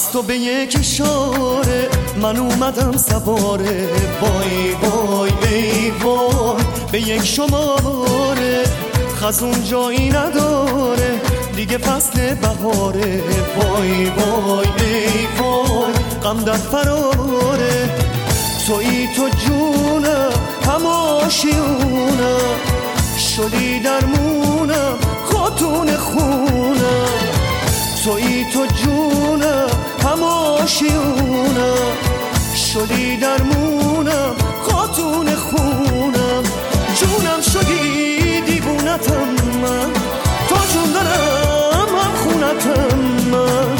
از تو به یک اشاره من اومدم سواره، وای وای ای وای به یک شماره، خزون جایی نداره دیگه فصل بهاره، وای وای ای وای غم در فراره، تویی تو جونم هماشیونم، شدی درمونم خاتون خونم، تویی تو جونم هماشیونم، شدی درمونم خاتون خونم، جونم شدی دیوونتم من، تو جون دارم هم خونتم من.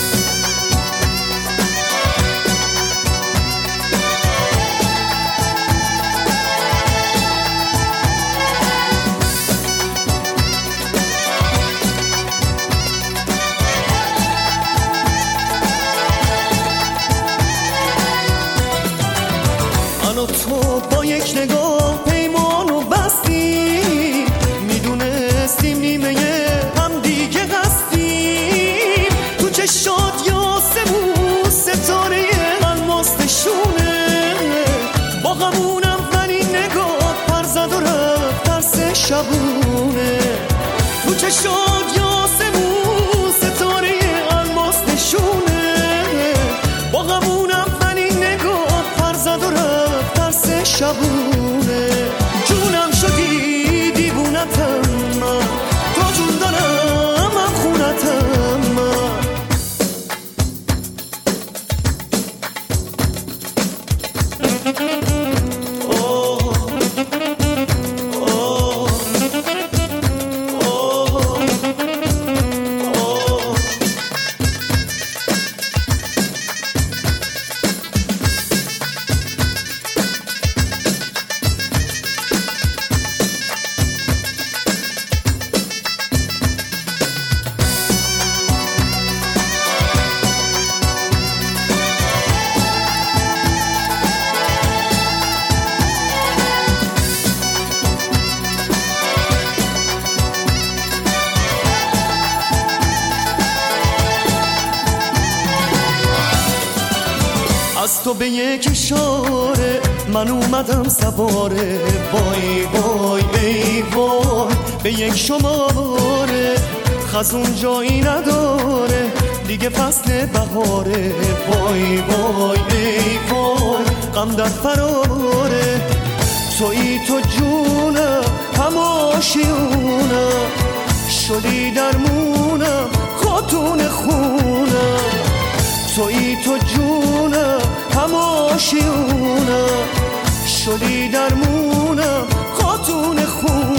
من و تو با یک نگاه پیمانو بستیم، میدونستیم نیمه هم دیگه هستیم، تو چشات یاسمون ستاره الماستشونه، با غمونم ولی نگاه پر زد و رفت ترس شبونه، تو چشات یاسمون ستاره الماستشونه، با غمونم ولی نگاه پر زد و رفت ترس شبونه، جونم شدی دیوونتم من، تو جون دارم هم خونتم من. از تو به یک اشاره من اومدم سواره، وای وای ای وای به یک شماره، خزون جایی نداره دیگه فصل بهاره، وای وای ای وای غم در فراره، تویی تو جونم هماشیونم، شدی درمونم خاتون خونم، تویی تو جونم هماشیونم، شدی درمونم خاتون خونم.